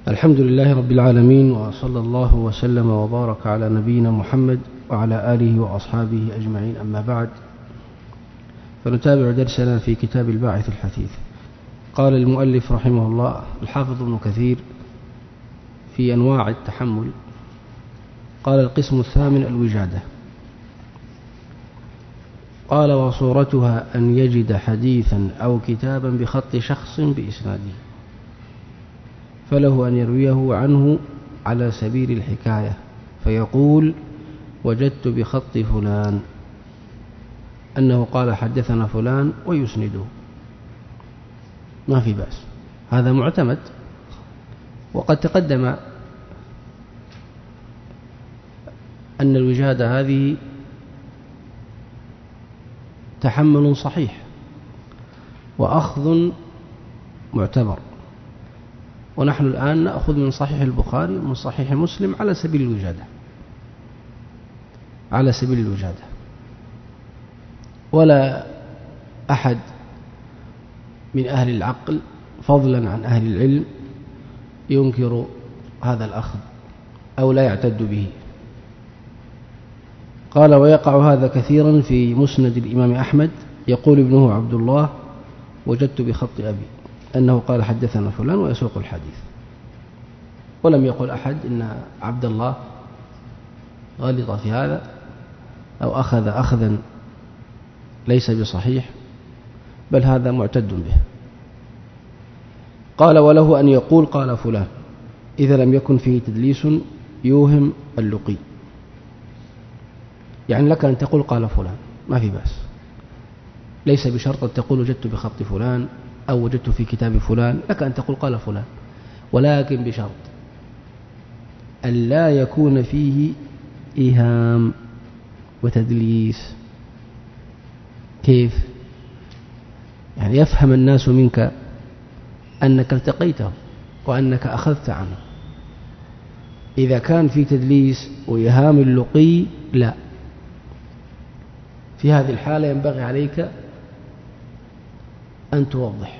الحمد لله رب العالمين، وصلى الله وسلم وبارك على نبينا محمد وعلى آله وأصحابه أجمعين. أما بعد، فنتابع درسنا في كتاب الباعث الحثيث. قال المؤلف رحمه الله الحافظ ابن كثير في أنواع التحمل، قال: القسم الثامن الوجادة. قال: وصورتها أن يجد حديثا أو كتابا بخط شخص بإسناده، فله أن يرويه عنه على سبيل الحكاية، فيقول: وجدت بخط فلان أنه قال حدثنا فلان، ويسنده، ما في بأس، هذا معتمد. وقد تقدم أن الوجادة هذه تحمل صحيح وأخذ معتبر، ونحن الآن نأخذ من صحيح البخاري ومن صحيح مسلم على سبيل الوجادة، على سبيل الوجادة. ولا أحد من أهل العقل فضلا عن أهل العلم ينكر هذا الأخذ أو لا يعتد به. قال: ويقع هذا كثيرا في مسند الإمام أحمد، يقول ابنه عبد الله: وجدت بخط أبي أنه قال حدثنا فلان، ويسوق الحديث. ولم يقل أحد إن عبد الله غلط في هذا أو أخذ أخذا ليس بصحيح، بل هذا معتد به. قال: وله أن يقول قال فلان إذا لم يكن فيه تدليس يوهم اللقي. يعني لك أن تقول قال فلان، ما في بأس، ليس بشرط أن تقول وجدت بخط فلان أو وجدت في كتاب فلان، لك أن تقول قال فلان، ولكن بشرط أن لا يكون فيه إيهام وتدليس. كيف؟ يعني يفهم الناس منك أنك التقيته وأنك أخذت عنه. إذا كان في تدليس وإيهام اللقي، لا، في هذه الحالة ينبغي عليك أن توضح،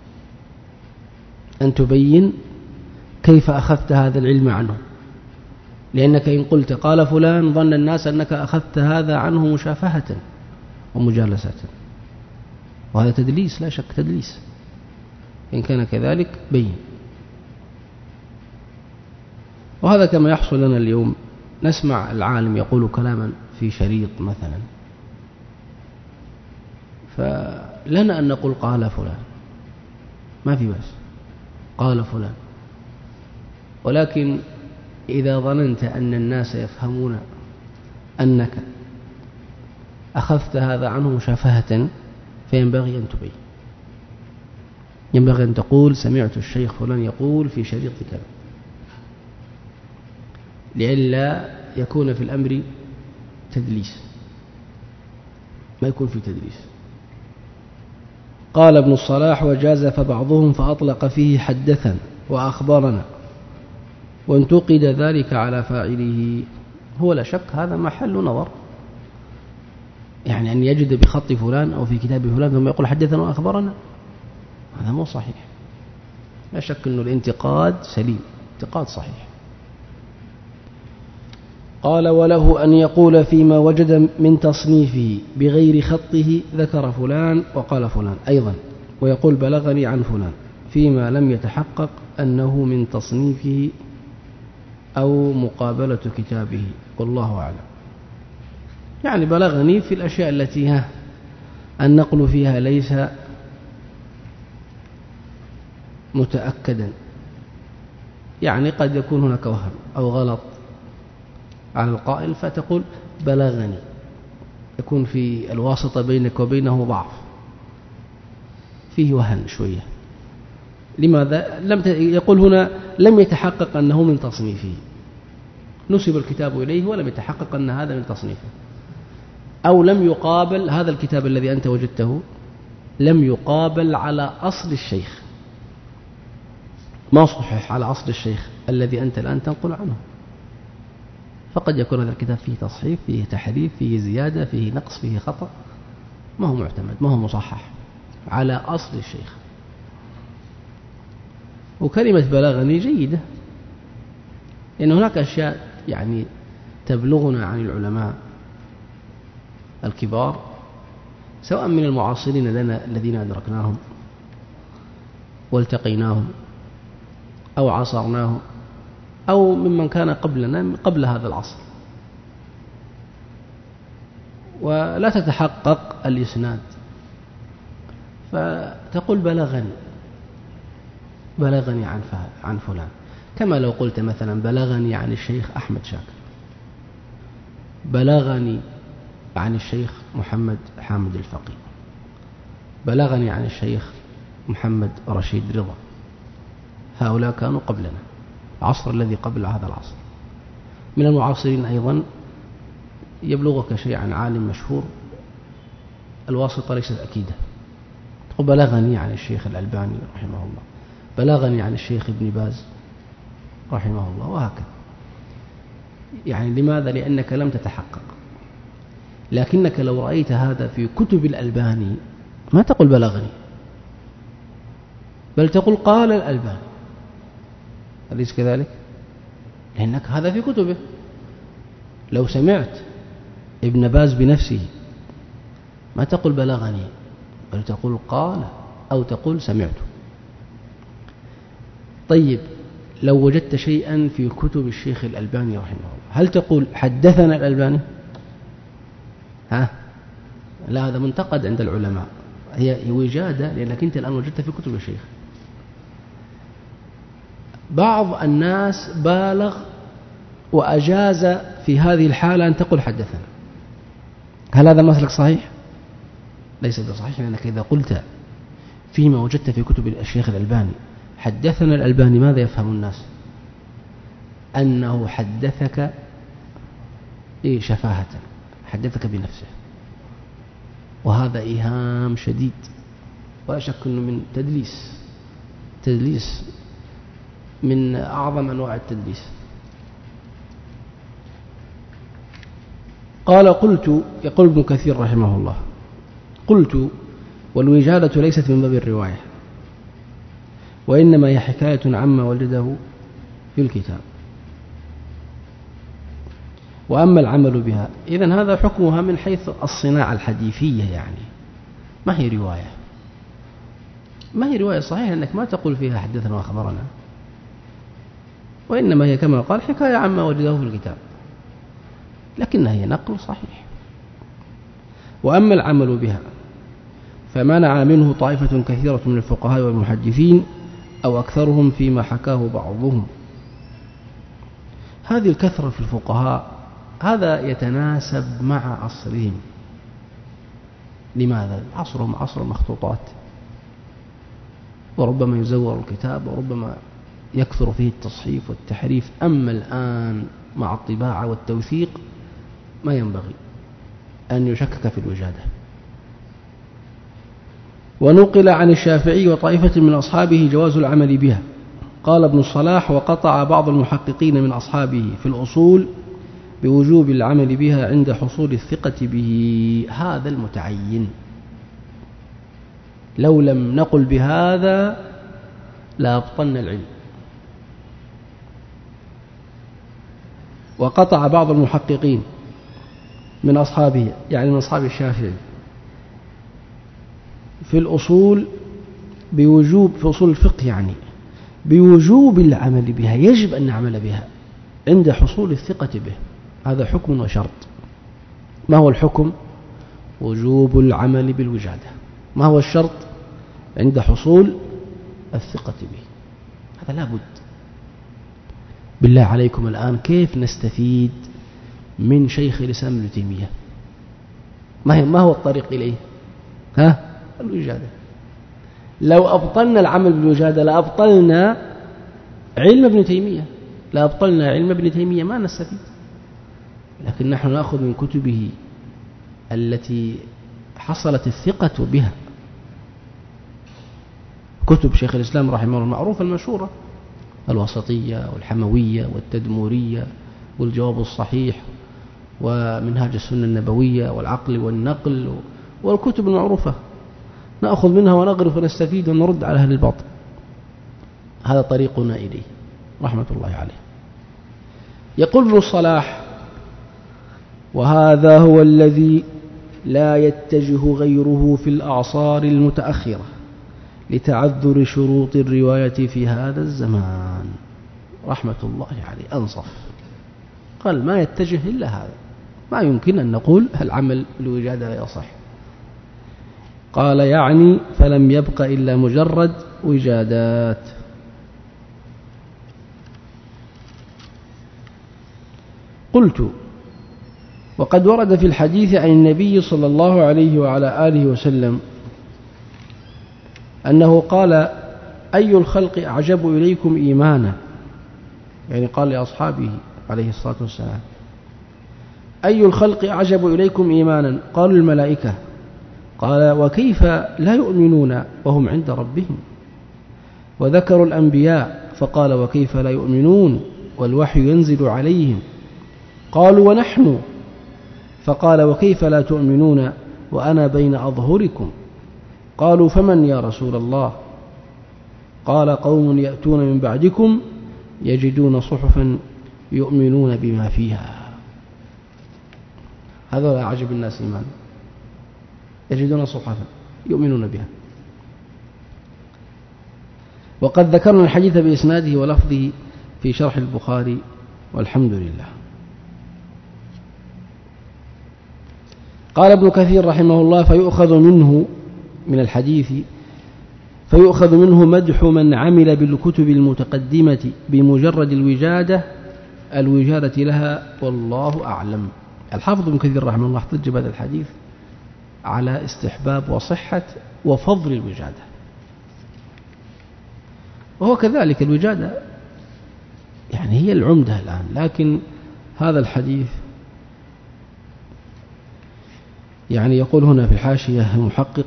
أن تبين كيف أخذت هذا العلم عنه، لأنك إن قلت قال فلان ظن الناس أنك أخذت هذا عنه مشافهة ومجالسة، وهذا تدليس، لا شك تدليس. إن كان كذلك بين. وهذا كما يحصل لنا اليوم، نسمع العالم يقول كلاما في شريط مثلا، فلنا أن نقول قال فلان، ما في بأس، قال فلان. ولكن إذا ظننت أن الناس يفهمون أنك أخذت هذا عنه مشافهة، فينبغي أن تبين، ينبغي أن تقول سمعت الشيخ فلان يقول في شريط كذا، لئلا يكون في الأمر تدليس، ما يكون في تدليس. قال ابن الصلاح: وجاز فبعضهم فأطلق فيه حدثا وأخبرنا، وانتقد ذلك على فاعله. هو لا شك هذا محل نظر، يعني أن يجد بخط فلان أو في كتاب فلان ثم يقول حدثنا وأخبرنا، هذا مو صحيح. لا شك أن الانتقاد سليم، انتقاد صحيح. قال: وله أن يقول فيما وجد من تصنيفه بغير خطه ذكر فلان وقال فلان أيضا، ويقول بلغني عن فلان فيما لم يتحقق أنه من تصنيفه أو مقابلة كتابه، والله أعلم. يعني بلغني في الأشياء التي النقل فيها ليس متأكدا، يعني قد يكون هناك وهم أو غلط على القائل، فتقول بلغني، يكون في الواسطة بينك وبينه ضعف، فيه وهن شوية. لماذا؟ يقول هنا لم يتحقق أنه من تصنيفه، نسب الكتاب إليه ولم يتحقق أن هذا من تصنيفه، أو لم يقابل هذا الكتاب الذي أنت وجدته، لم يقابل على أصل الشيخ، ما صحح على أصل الشيخ الذي أنت الآن تنقل عنه. فقد يكون هذا الكتاب فيه تصحيف، فيه تحريف، فيه زيادة، فيه نقص، فيه خطأ، ما هو معتمد، ما هو مصحح على أصل الشيخ. وكلمة بلغني جيدة، لأن هناك أشياء يعني تبلغنا عن العلماء الكبار سواء من المعاصرين لنا الذين أدركناهم والتقيناهم أو عاصرناهم أو ممن كان قبلنا قبل هذا العصر، ولا تتحقق الإسناد فتقول بلغني عن فلان، كما لو قلت مثلا بلغني عن الشيخ أحمد شاكر، بلغني عن الشيخ محمد حامد الفقي، بلغني عن الشيخ محمد رشيد رضا. هؤلاء كانوا قبلنا، العصر الذي قبل هذا العصر. من المعاصرين أيضا يبلغك شيء عن عالم مشهور، الواسطة ليست أكيدة، تقول بلغني عن الشيخ الألباني رحمه الله، بلغني عن الشيخ ابن باز رحمه الله، وهكذا. يعني لماذا؟ لأنك لم تتحقق. لكنك لو رأيت هذا في كتب الألباني ما تقول بلغني، بل تقول قال الألباني، أليس كذلك؟ لأنك هذا في كتبه. لو سمعت ابن باز بنفسه ما تقول بلغني، بل تقول قال أو تقول سمعت. طيب لو وجدت شيئا في كتب الشيخ الألباني رحمه الله، هل تقول حدثنا الألباني؟ لا، هذا منتقد عند العلماء، هي وجادة لأنك أنت الآن وجدت في كتب الشيخ. بعض الناس بالغ وأجاز في هذه الحالة أن تقول حدثنا. هل هذا مسلك صحيح؟ ليس بصحيح، لأنك إذا قلت فيما وجدت في كتب الشيخ الألباني حدثنا الألباني، ماذا يفهم الناس؟ أنه حدثك شفاهة، حدثك بنفسه، وهذا إيهام شديد، ولا شك أنه من تدليس من أعظم أنواع التدليس. قلت، يقول ابن كثير رحمه الله، قلت والوجادة ليست من باب الرواية، وإنما هي حكاية عما وجده في الكتاب، وأما العمل بها إذن هذا حكمها من حيث الصناعة الحديثية، يعني ما هي رواية صحيحة، أنك ما تقول فيها حدثنا وأخبرنا، وإنما هي كما قال حكاية عما وجده في الكتاب، لكنها هي نقل صحيح. وأما العمل بها فمنع منه طائفة كثيرة من الفقهاء والمحدثين أو أكثرهم فيما حكاه بعضهم. هذه الكثرة في الفقهاء هذا يتناسب مع عصرهم. لماذا؟ عصرهم عصر المخطوطات، وربما يزور الكتاب وربما يكثر فيه التصحيف والتحريف. أما الآن مع الطباعة والتوثيق ما ينبغي أن يشكك في الوجادة. ونقل عن الشافعي وطائفة من أصحابه جواز العمل بها. قال ابن الصلاح: وقطع بعض المحققين من أصحابه في الأصول بوجوب العمل بها عند حصول الثقة به. هذا المتعين، لو لم نقل بهذا لأبطلنا العلم. وقطع بعض المحققين من أصحابه، يعني من أصحاب الشافعي، في الأصول بوجوب، في أصول الفقه يعني بوجوب العمل بها، يجب أن نعمل بها عند حصول الثقة به. هذا حكم وشرط. ما هو الحكم؟ وجوب العمل بالوجادة. ما هو الشرط؟ عند حصول الثقة به. هذا لا بد. بالله عليكم الآن كيف نستفيد من شيخ الإسلام ابن تيمية؟ ما هو الطريق إليه؟ الوجادة. لو أبطلنا العمل بالوجادة لأبطلنا علم ابن تيمية، ما نستفيد. لكن نحن نأخذ من كتبه التي حصلت الثقة بها، كتب شيخ الإسلام رحمه الله المعروفة المشهورة، الوسطية والحموية والتدمورية والجواب الصحيح ومنهاج السنة النبوية والعقل والنقل والكتب المعروفة، نأخذ منها ونغرف ونستفيد ونرد على أهل الباطل. هذا طريقنا إليه رحمة الله عليه. يقول ابن الصلاح: وهذا هو الذي لا يتجه غيره في الأعصار المتأخرة لتعذر شروط الرواية في هذا الزمان رحمة الله عليه. أنصف قال ما يتجه إلا هذا، ما يمكن أن نقول العمل بالوجادة لا يصح. قال يعني فلم يبق إلا مجرد وجادات. قلت: وقد ورد في الحديث عن النبي صلى الله عليه وعلى آله وسلم أنه قال: أي الخلق أعجب إليكم إيمانا، يعني قال لأصحابه عليه الصلاة والسلام: أي الخلق أعجب إليكم إيمانا؟ قالوا: الملائكة. قال: وكيف لا يؤمنون وهم عند ربهم؟ وذكروا الأنبياء فقال: وكيف لا يؤمنون والوحي ينزل عليهم؟ قالوا: ونحن. فقال: وكيف لا تؤمنون وأنا بين أظهركم؟ قالوا: فمن يا رسول الله؟ قال: قوم يأتون من بعدكم يجدون صحفا يؤمنون بما فيها. هذا أعجب الناس إيمانا، يجدون صحفا يؤمنون بها. وقد ذكرنا الحديث بإسناده ولفظه في شرح البخاري والحمد لله. قال ابن كثير رحمه الله: فيؤخذ منه من الحديث فيؤخذ منه مدح من عمل بالكتب المتقدمة بمجرد الوجادة لها، والله أعلم. الحافظ ابن كثير رحمه الله احتج بهذا الحديث على استحباب وصحة وفضل الوجادة، وهو كذلك الوجادة يعني هي العمدة الآن، لكن هذا الحديث يعني يقول هنا في الحاشية المحقق: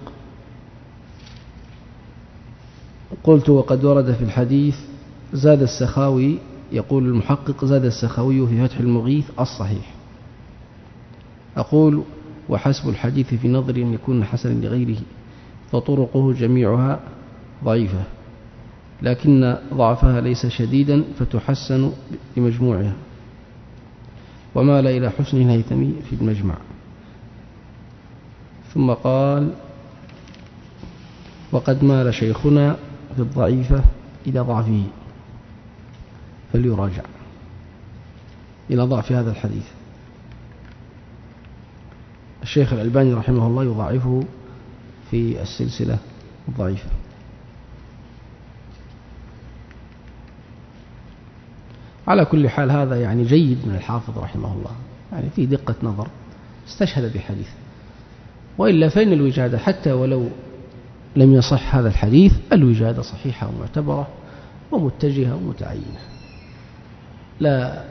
قلت: وقد ورد في الحديث زاد السخاوي، يقول المحقق: زاد السخاوي في فتح المغيث الصحيح. أقول: وحسب الحديث في نظر أن يكون حسنا لغيره، فطرقه جميعها ضعيفة، لكن ضعفها ليس شديدا فتحسن بمجموعها. ومال إلى حسن الهيثمي في المجمع. ثم قال: وقد مال شيخنا في الضعيفة إلى ضعفه، فليراجع إلى ضعف هذا الحديث. الشيخ الألباني رحمه الله يضعفه في السلسلة الضعيفة. على كل حال هذا يعني جيد من الحافظ رحمه الله، يعني في دقة نظر، استشهد بحديث. وإلا فإن الوجادة حتى ولو لم يصح هذا الحديث، الوجادة صحيحة ومعتبرة ومتجهة ومتعينة، لا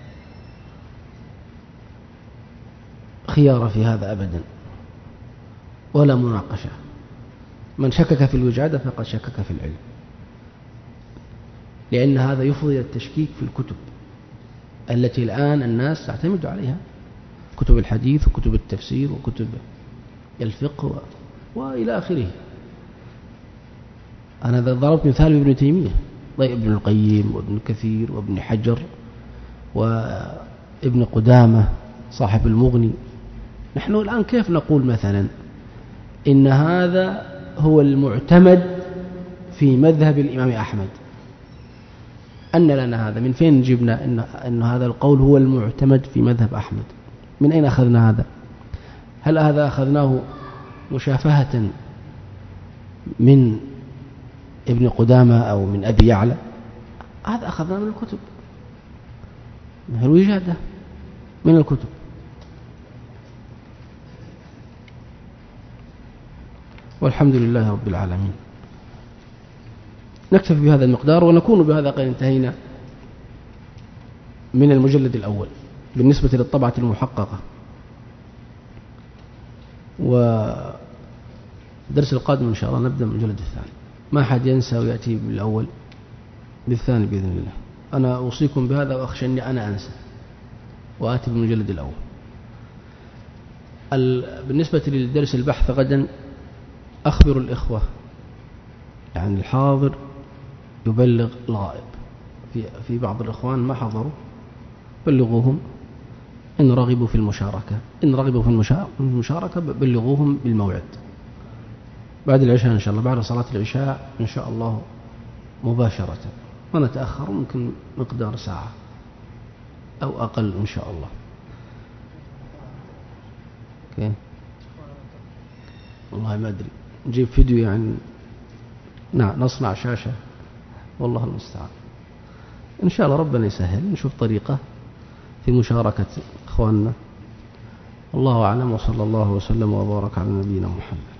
خيار في هذا أبدا ولا مناقشة. من شكك في الوجادة فقد شكك في العلم، لأن هذا يفضي إلى التشكيك في الكتب التي الآن الناس تعتمد عليها، كتب الحديث وكتب التفسير وكتب الفقه وإلى آخره. أنا ضربت مثال بابن تيمية، ابن القيم وابن كثير وابن حجر وابن قدامة صاحب المغني. نحن الآن كيف نقول مثلا إن هذا هو المعتمد في مذهب الإمام أحمد؟ أن لنا هذا من فين جبنا أن هذا القول هو المعتمد في مذهب أحمد؟ من أين أخذنا هذا؟ هل هذا أخذناه مشافهة من ابن قدامة أو من أبي يعلى؟ هذا أخذناه من الكتب، من الوجادة من الكتب. والحمد لله رب العالمين. نكتفي بهذا المقدار، ونكون بهذا قد انتهينا من المجلد الأول بالنسبة للطبعة المحققة. والدرس القادم إن شاء الله نبدأ من المجلد الثاني، ما حد ينسى ويأتي بالأول بالثاني بإذن الله. أنا أوصيكم بهذا وأخشى أني أنا أنسى وآتي بالمجلد الأول. بالنسبة للدرس البحث غدا، أخبر الإخوة يعني الحاضر يبلغ الغائب. في بعض الإخوان ما حضروا، بلغوهم إن رغبوا في المشاركة، إن رغبوا في المشاركة بلغوهم بالموعد بعد العشاء إن شاء الله، بعد صلاة العشاء إن شاء الله مباشرة، ونتأخر ممكن مقدار ساعة أو أقل إن شاء الله. أوكي. والله ما أدري، نجيب فيديو يعني، نعم نصنع شاشة، والله المستعان. إن شاء الله ربنا يسهل، نشوف طريقة في مشاركة إخواننا. الله أعلم، وصلى الله وسلم وبارك على نبينا محمد.